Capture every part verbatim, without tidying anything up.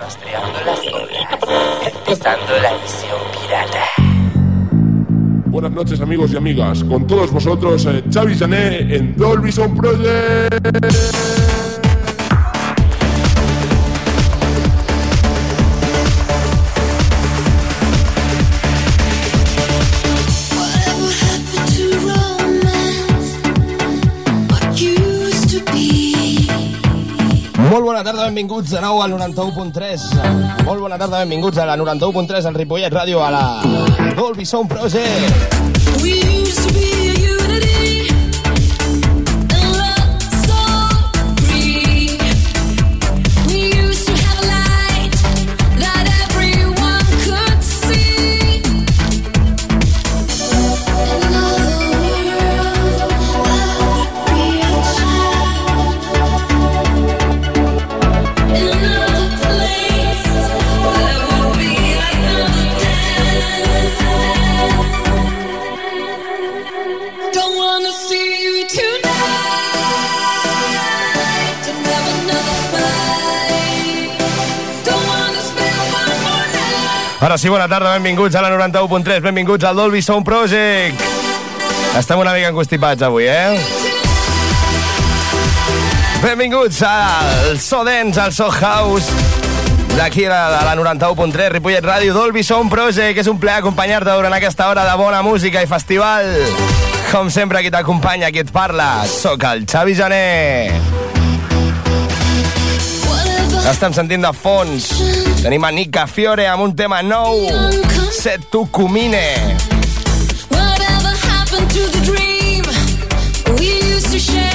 rastreando las olas, empezando la misión pirata. Buenas noches, amigos y amigas. Con todos vosotros, eh, Xavi Jané en Dolby Sound Project. Molt bona tarda, benvinguts de nou al noranta-u punt tres. Molt bona tarda, benvinguts a la noranta-u punt tres al Ripollet Ràdio, a la Dolby Sound Project. We used to be a unity and love so free. We used to have a light that everyone could see. Another world that would be a child. Another place where would be another dance. Don't wanna see you tonight. Don't have another fight. Don't wanna spend one more night. Ara sí, bona tarda, benvinguts a la noranta-u punt tres, benvinguts al Dolby Sound Project. Estem una mica encostipats avui, eh? Benvinguts al So Dance, al So House, d'aquí a la, la noranta-u punt tres, Ripollet Ràdio, Dolby Sound Project, que és un plaer acompanyar-te durant aquesta hora de bona música i festival. Com sempre, qui t'acompanya, qui et parla, soc el Xavi Jané. Estem sentint de fons, tenim a Nica Fiore amb un tema nou, Se tu cumine. Whatever happened to the dream we used to share?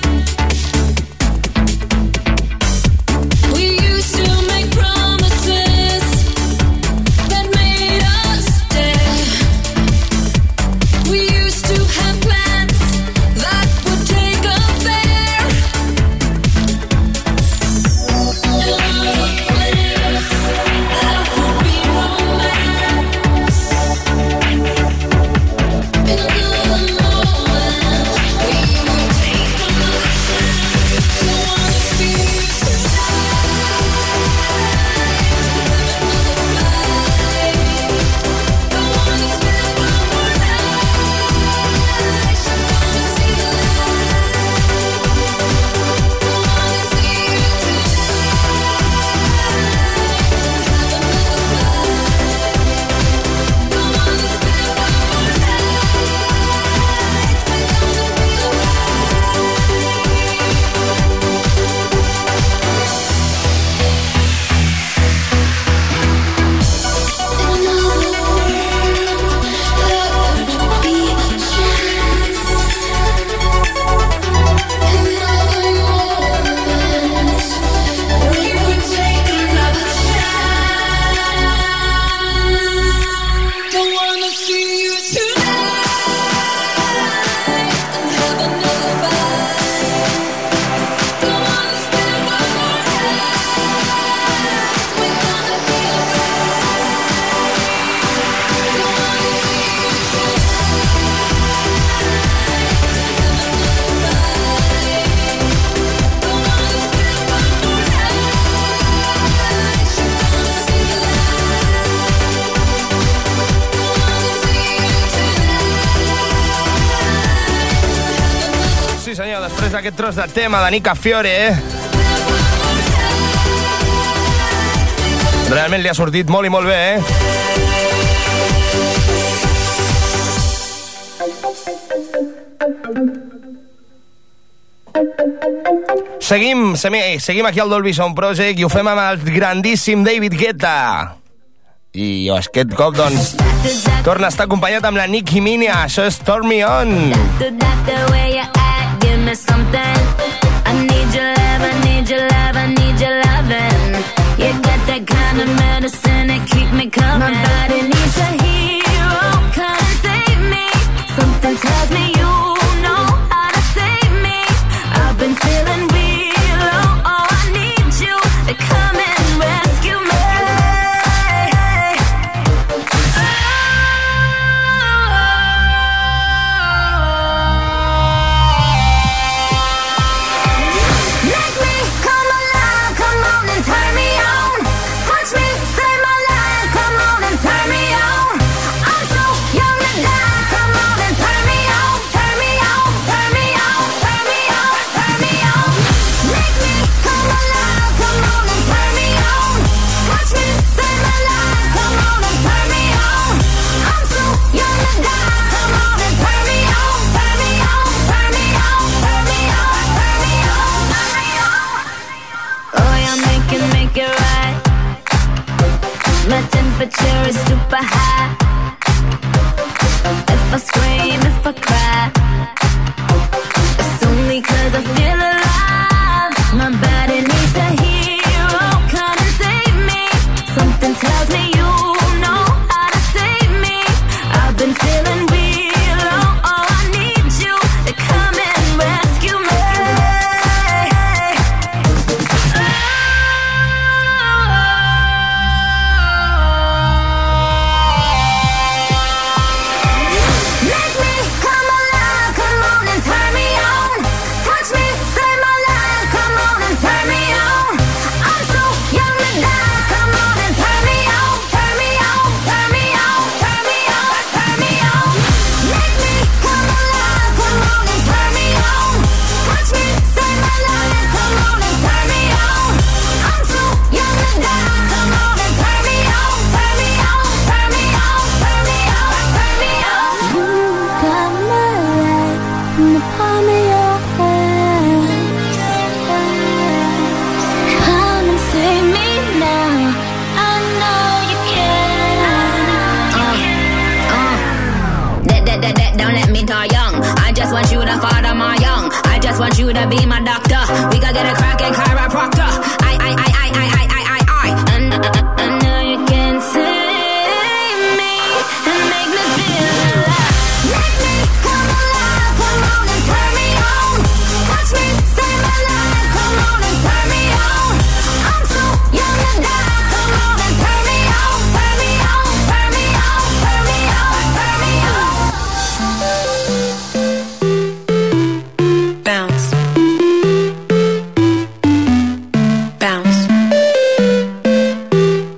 Aquest tros de tema de Nica Fiore, eh? Realment li ha sortit molt i molt bé, eh? Seguim, seguim aquí al Dolby Sound Project i ho fem amb el grandíssim David Guetta. I aquest cop, doncs, torna a estar acompanyat amb la Nicki Minaj. Això és Turn Me On. Give me something. I need your love, I need your love, I need your loving. You got that kind of medicine that keep me coming. My body needs a hero, come save me. Something tells me you know how to save me. I've been feeling real low, oh, I need you to come and rescue me. Make me come alive, come on and turn me on. temperature is super high. If I scream, if I cry, it's only 'cause I feel alive. My body needs a hero, come and save me. Something tells me you know how to save me. I've been feeling real low, oh I need you to come and rescue me. Make me come alive, come on and turn me on. Touch me, save my life, come on and turn me on. I'm so young to die, come on and turn me on, turn me on, turn me on, turn me on, turn me on. Make me come alive, come on and turn me on. Touch me, save my life, come on and turn me on. I'm so young to die, come on and turn me on, turn me on, turn me on, turn me on, turn me on. You got my life in the palm of your hand. Come and save me now. I know you can. Uh, uh. That, that, that, that, don't let me die young. I just want you to father my young. I just want you to be my doctor. We gotta get a crackin' chiropractor. I, I, I, I, I, I, I, I, I. I, I, I know you can save me and make me feel alive. Make me come alive, come on and turn me on. Touch me, save my life, come on and turn me on. I'm so young to die, come on and turn me on, turn me on, turn me on, turn me on, turn me on. Bounce. Bounce.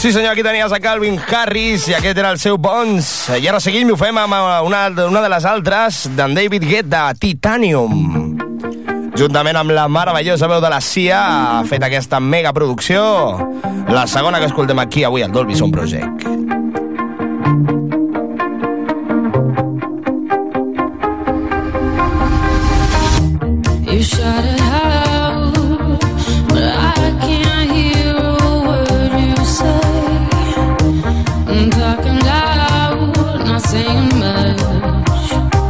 Sí senyor, aquí tenies a Calvin Harris i aquest era el seu Bones. I ara seguim i ho fem amb una, una de les altres, d'en David Guetta, Titanium. Juntament amb la meravellosa veu de la Sia ha fet aquesta megaproducció, la segona que escoltem aquí avui al Dolby Sound Project. You shut it out, but I can't hear a word you say. I'm talking loud, not saying much.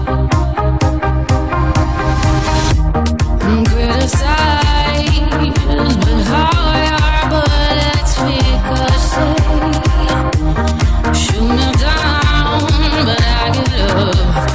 I'm criticized, but how your bullets ricochet. Shoot me down, but I get up.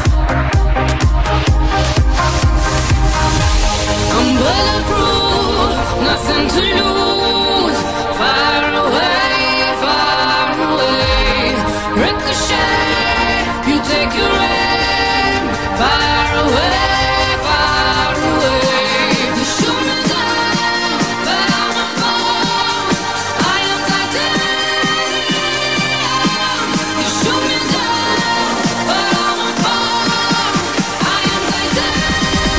I'm bulletproof, nothing to lose. Far away, far away. Ricochet, you take your aim. Far away, far away. You shoot me down, but I'm a bomb. I am titanium. You shoot me down, but I'm a bomb. I am titanium.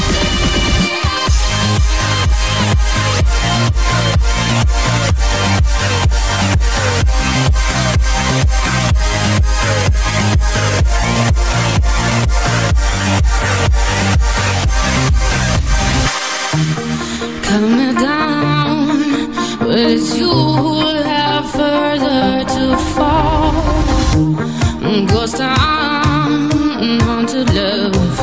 Cut me down, but it's you who have further to fall. Ghost town, haunted love.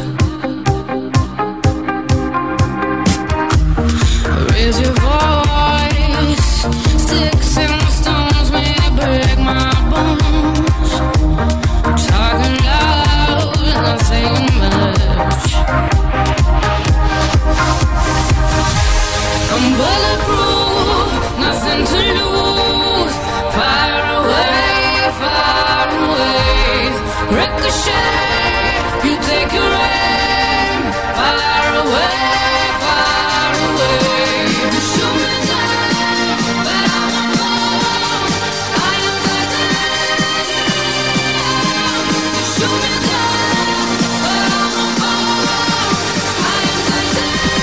Raise your voice, sticks and stones may break my bones. Talking loud, not saying much. I'm bulletproof, nothing to lose. Far away, far away. Ricochet, you take your aim. Far away, far away. You shoot me down, but I'm a bomb. I am titanium. You shoot me down, but I'm a bomb. I am titanium.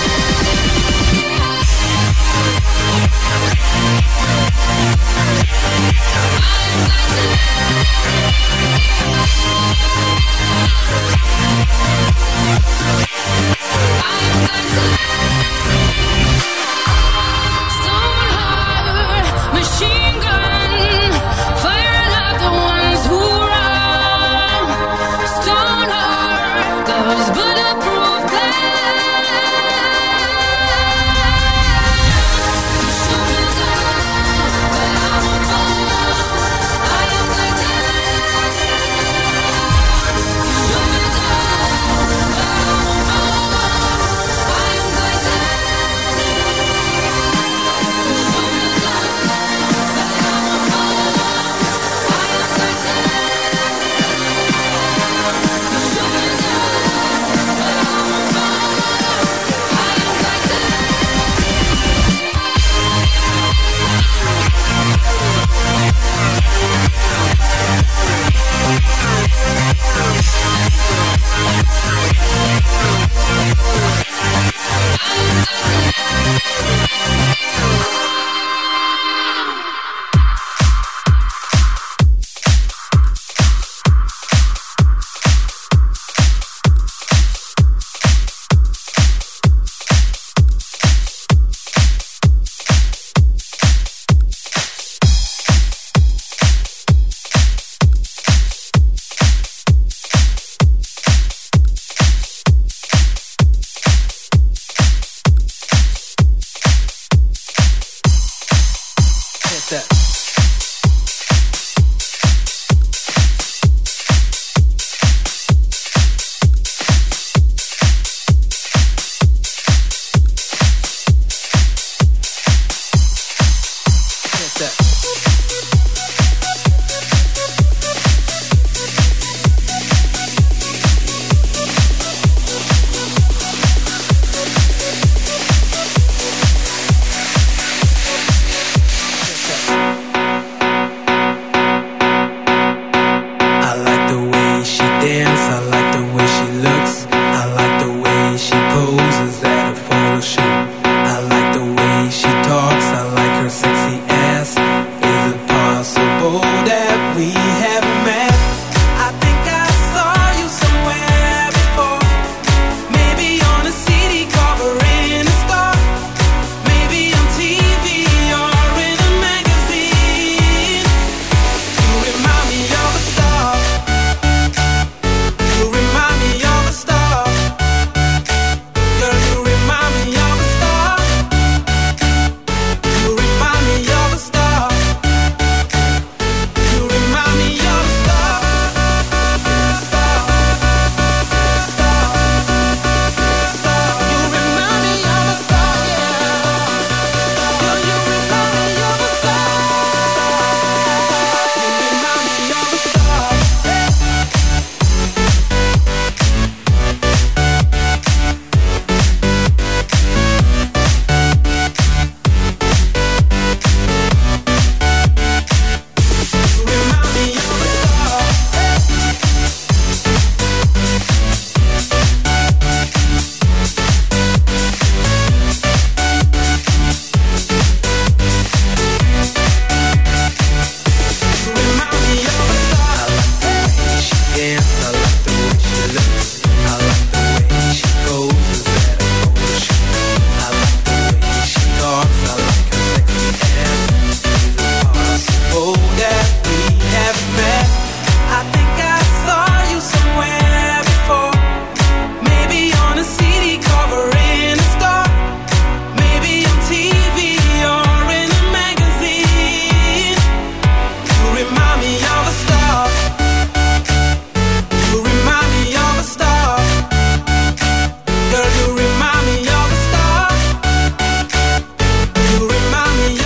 Stoneheart, machine gun, fire like the ones who run. Stoneheart, love's bulletproof glass. Shoot me down, but I'm a bomb. I am titanium. Shoot me down, but I'm a bomb. I am titanium. Shoot me down, but I'm a bomb. I am titanium. Shoot me down, but I'm a bomb. I am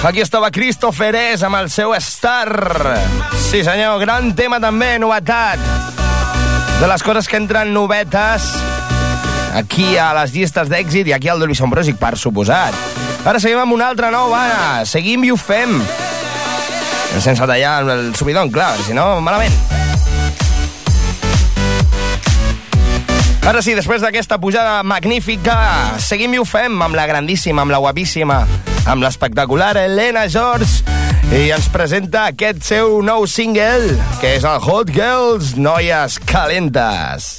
Aquí estava Christopher S amb el seu Star. Sí senyor, gran tema també, novetat. De les coses que entren novetes aquí a les llistes d'èxit i aquí al Dolby Sound Project, per suposat. Ara seguim amb una altra nova. Seguim i ho fem. Sense tallar el subidon, clar, si no, malament. Ara sí, després d'aquesta pujada magnífica, seguim i ho fem amb la grandíssima, amb la guapíssima, amb l'espectacular Elena George, i ens presenta aquest seu nou single, que és el Hot Girls, Noies Calentes.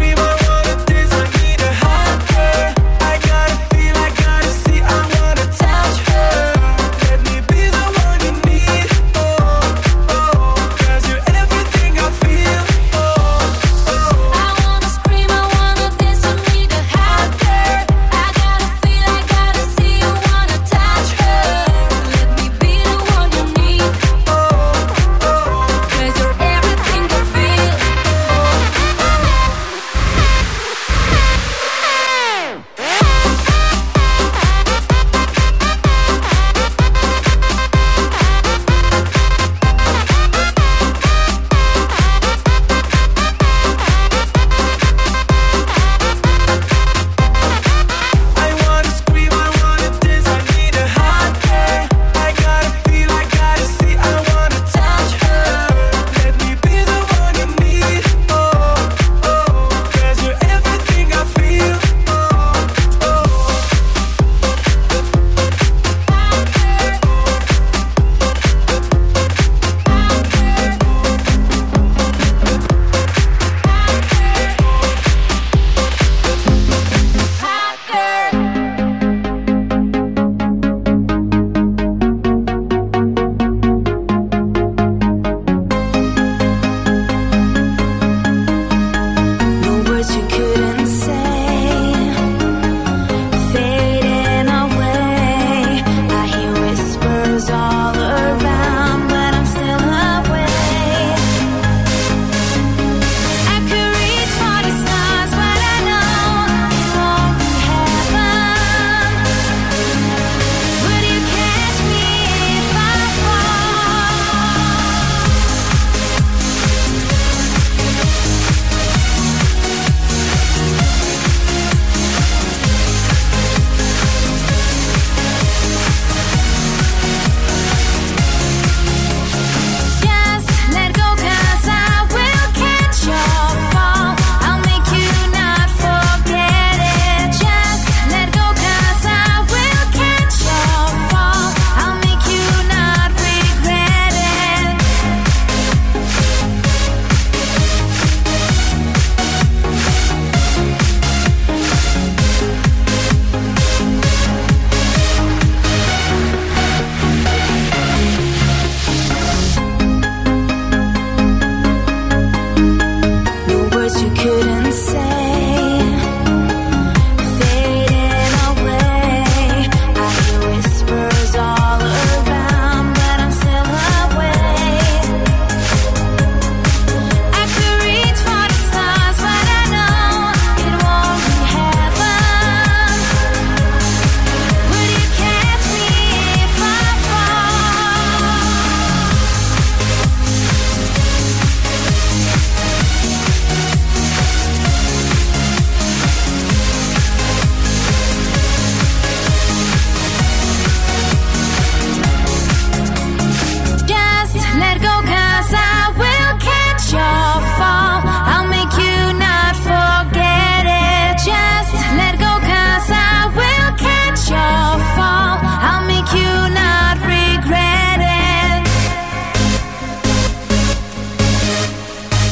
Touch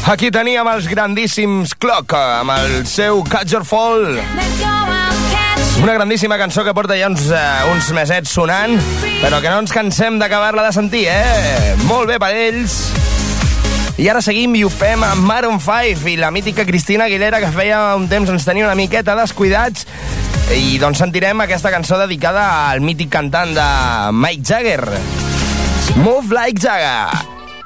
Aquí teníem els grandíssims Clock, amb el seu Catch Your Fall. Una grandíssima cançó que porta ja uns, uh, uns mesets sonant, però que no ens cansem d'acabar-la de sentir, eh? Molt bé per ells. I ara seguim i ho fem amb Maroon five i la mítica Cristina Aguilera, que feia un temps ens tenia una miqueta descuidats. I doncs sentirem aquesta cançó dedicada al mític cantant de Mick Jagger, Move Like Jagger.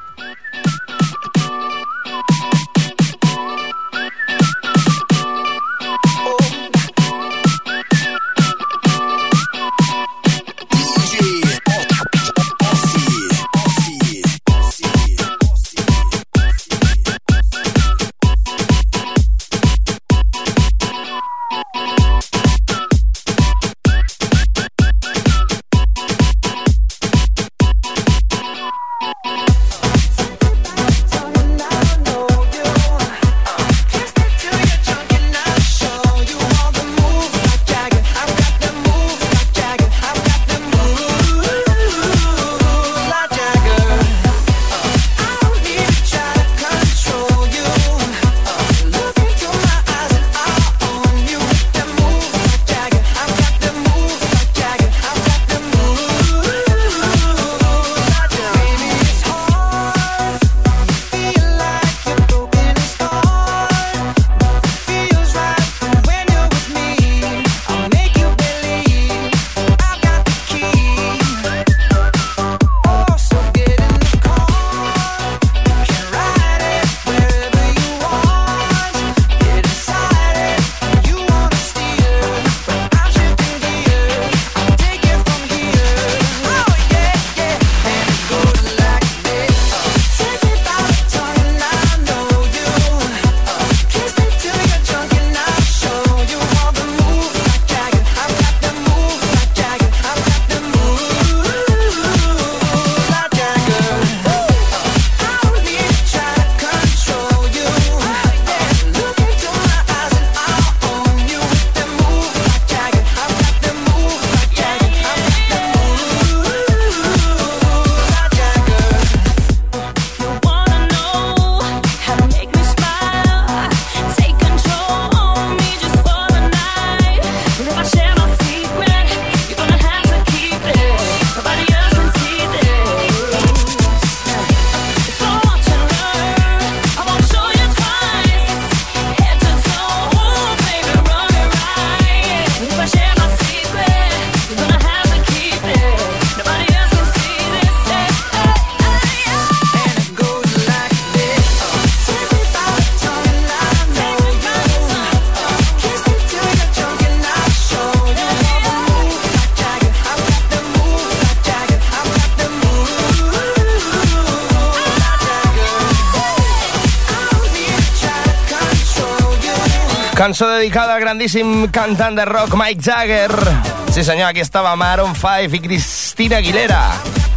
Cançó dedicada al grandíssim cantant de rock Mick Jagger. Sí senyor, aquí estava Maroon five i Cristina Aguilera.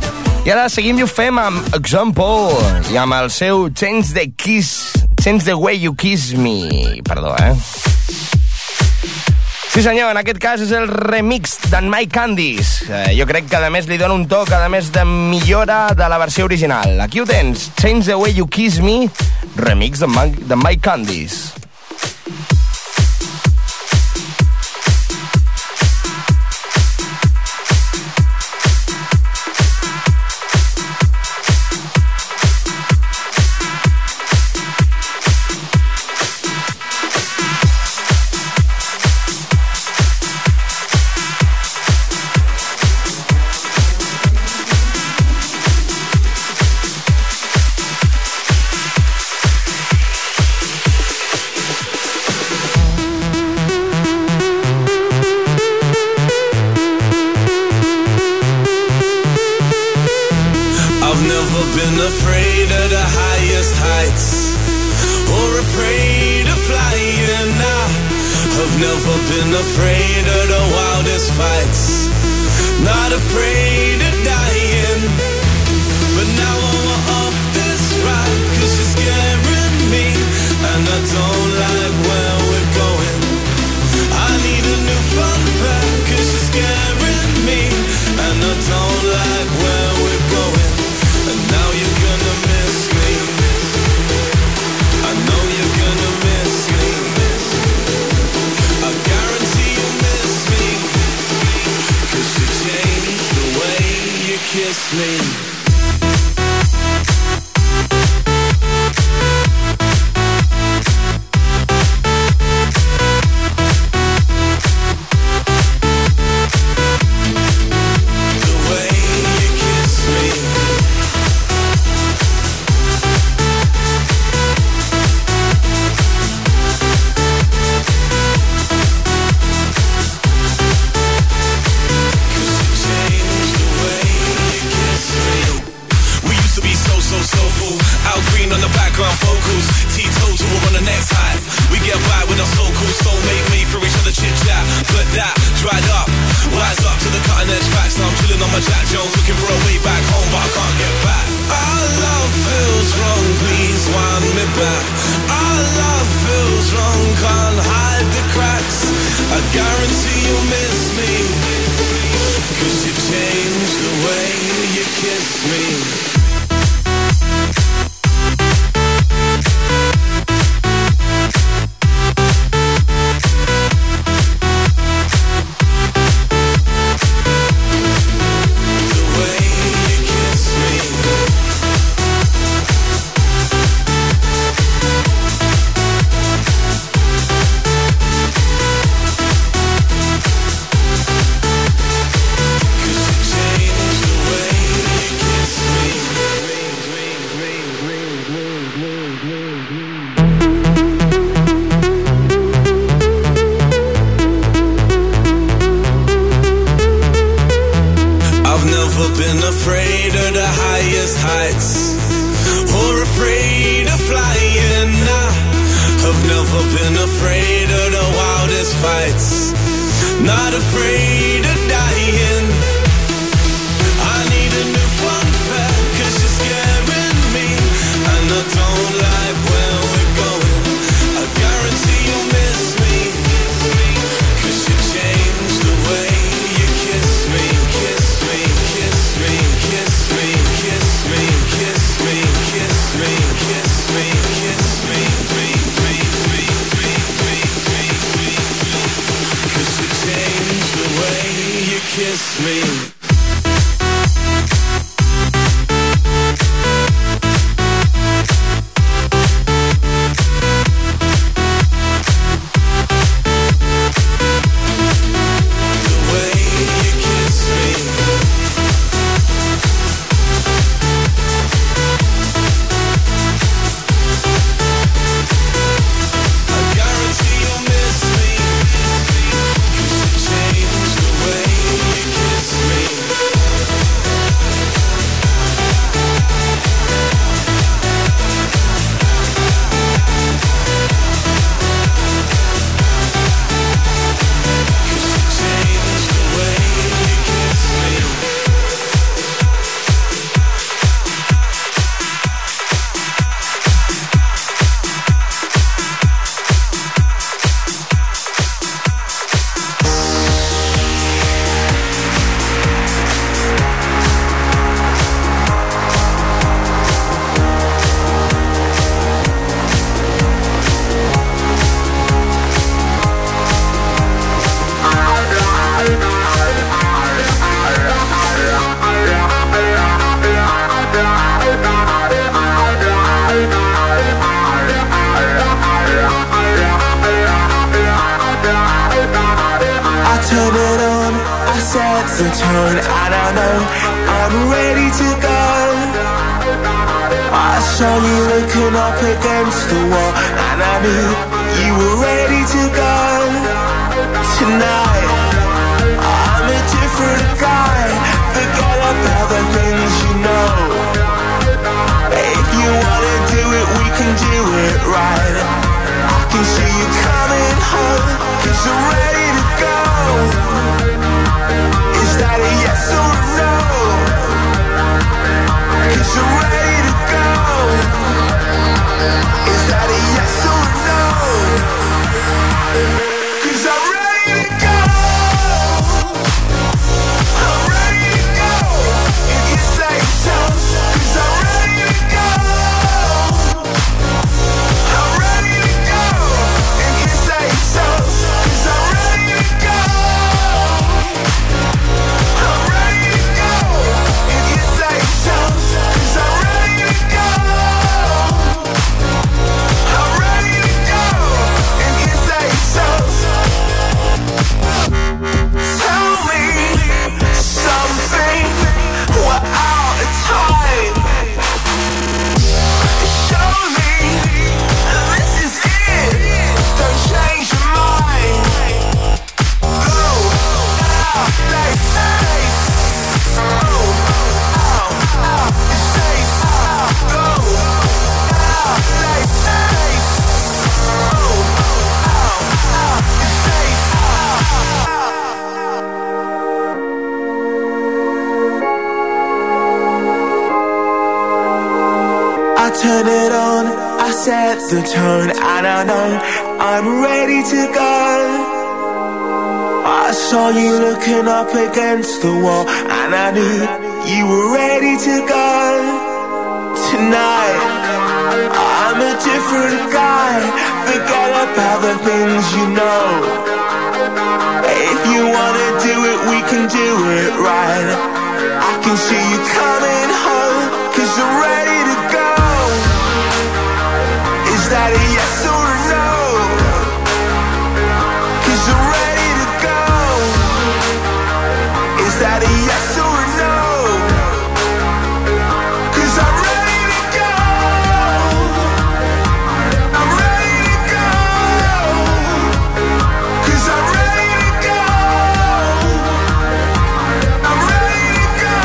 I ara seguim i ho fem amb Example i amb el seu Change the Kiss, Change the Way You Kiss Me. Perdó, eh? Sí senyor, en aquest cas és el remix d'en Mike Candice. Eh, jo crec que a més li dona un toc, a més de millora de la versió original. Aquí ho tens, Change the Way You Kiss Me, remix de Mike, de Mike Candice. I kiss me. Cause I'm ready set the tone, and I know I'm ready to go. I saw you looking up against the wall, and I knew you were ready to go. Tonight, I'm a different guy. Forget about the things you know. If you wanna do it, we can do it right. I can see you coming home, 'cause I'm ready to go. Is that a yes or a no? 'Cause I'm ready to go. Is that a yes or a no? 'Cause I'm ready to go. I'm ready to go. 'Cause I'm ready to go. I'm ready to go.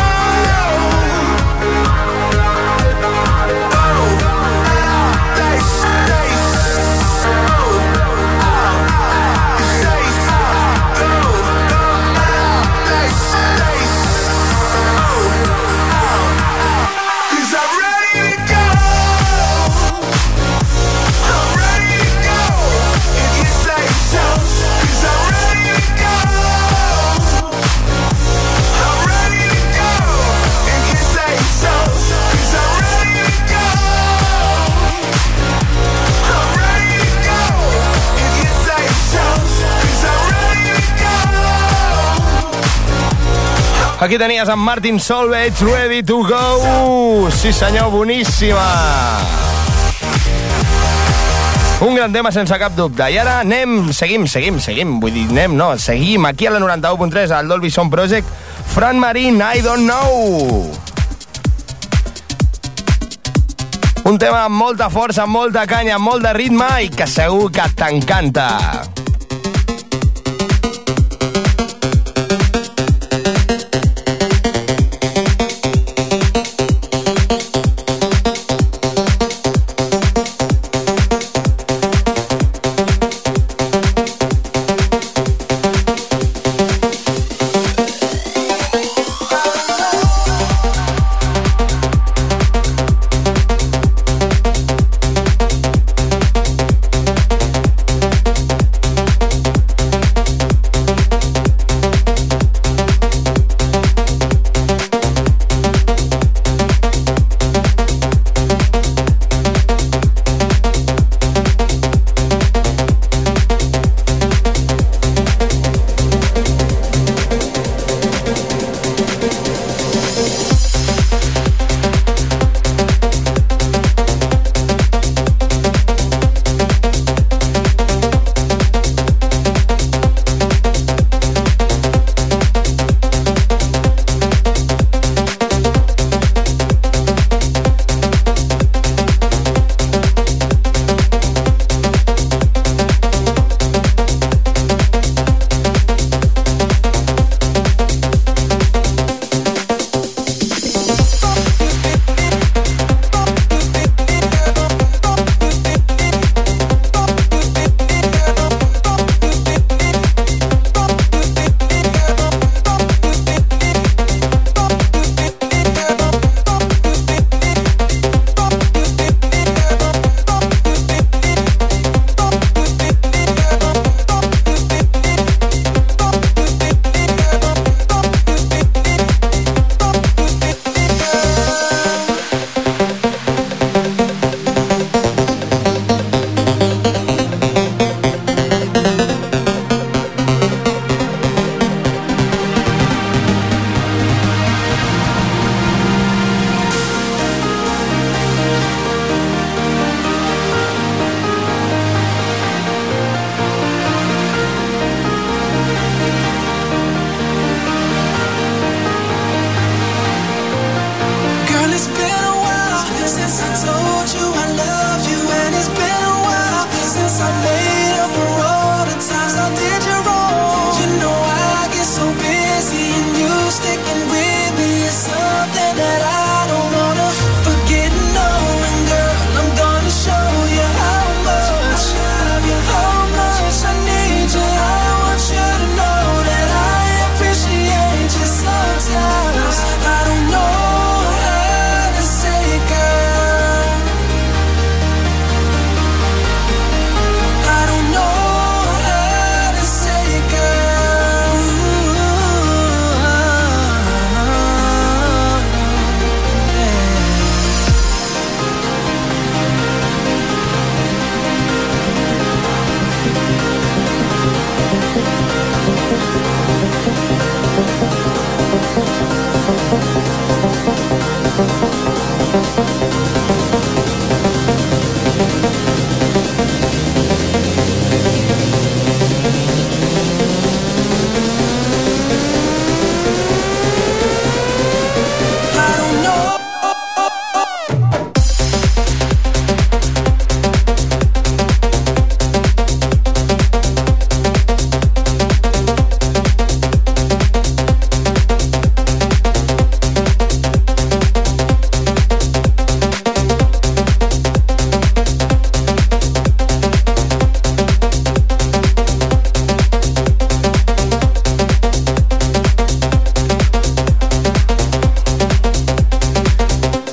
Oh, they say so. Oh, they say so. They say so. 'Cause I'm ready to go. I'm ready to go. If you say so. 'Cause I'm ready to go. I'm ready to go. If you say so. 'Cause I'm ready to go. I'm ready to go. If you say so. 'Cause I'm ready to go. Aquí tenies en Martin Solveig, Ready to Go. Sí senyor, boníssima. Un gran tema sense cap dubte. I ara anem, seguim, seguim, seguim. Vull dir, anem, no, seguim aquí a la noranta-u punt tres al Dolby Sound Project. Fran Marín, I Don't Know. Un tema amb molta força, amb molta canya, amb molt de ritme i que segur que t'encanta.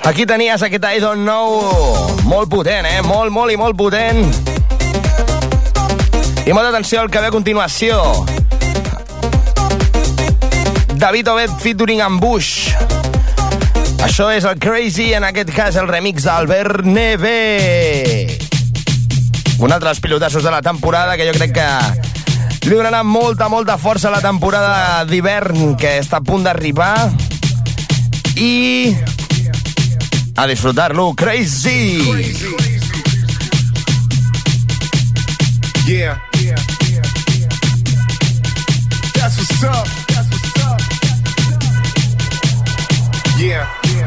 Aquí tenies aquest I Don't Know, molt potent, eh? Molt, molt i molt potent. I molta atenció al que ve a continuació. David Obed featuring Ambush. Això és el Crazy, en aquest cas el remix d'Albert Neve. Un altre dels pilotassos de la temporada que jo crec que li donarà molta, molta força a la temporada d'hivern que està a punt d'arribar. I a disfrutar-lo. Crazy. Yeah. That's what's up. That's what's up. Yeah.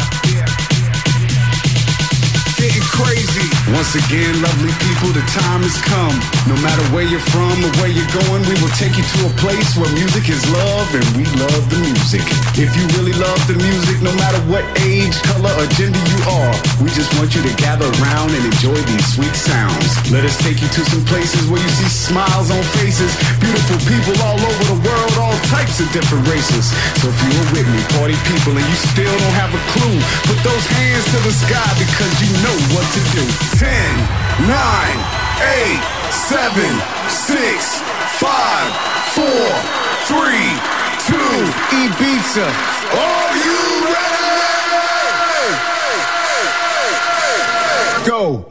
Getting crazy. Once again, lovely people, the time has come. No matter where you're from or where you're going, we will take you to a place where music is love and we love the music. If you really love the music, no matter what age, color, or gender you are, we just want you to gather around and enjoy these sweet sounds. Let us take you to some places where you see smiles on faces, beautiful people all over the world, all types of different races. So if you're with me, party people, and you still don't have a clue, put those hands to the sky because you know what to do. Ten, nine, eight, seven, six, five, four, three, two, Ibiza. Are you ready? Go.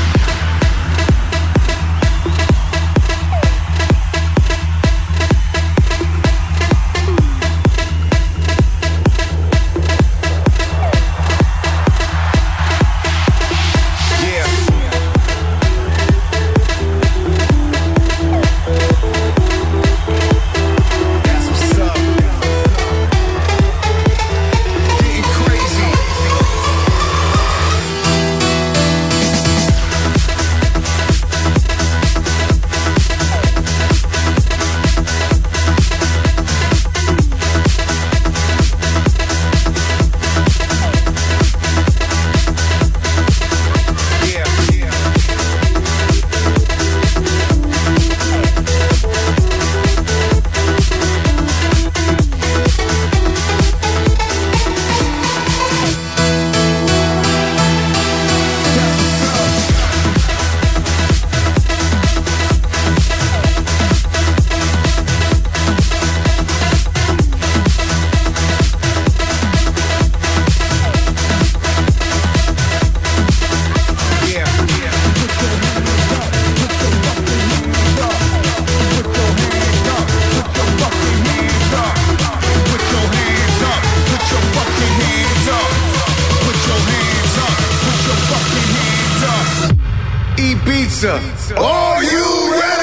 Ibiza. Are you ready?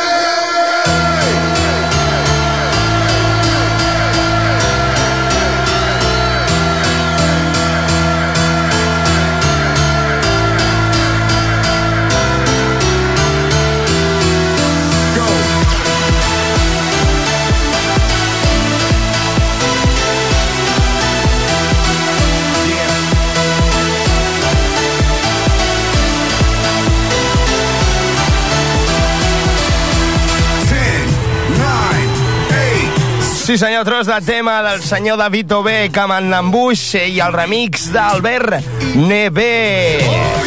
Sí senyor, tros de tema del senyor David Obed amb en Ambush i el remix d'Albert Neve.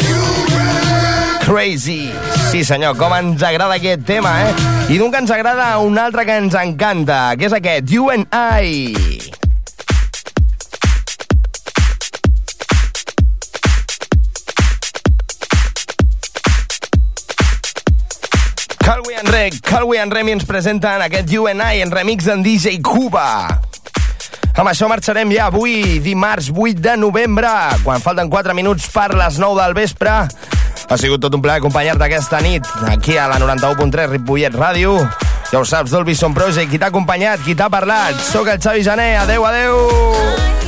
Crazy. Sí senyor, com ens agrada aquest tema, eh? I d'un que ens agrada un altre que ens encanta, que és aquest, You and I. Calwi en Rec, Calwi en Remi ens presenten aquest You and I en remix d'en D J Cuba. Amb això marxarem ja avui, dimarts vuit de novembre, quan falten quatre minuts per les nou del vespre. Ha sigut tot un plaer acompanyar-te aquesta nit, aquí a la noranta-u punt tres Ripollet Ràdio. Ja ho saps, Dolby Sound Project, qui t'ha acompanyat, qui t'ha parlat. Soc el Xavi Jané, adeu, adeu.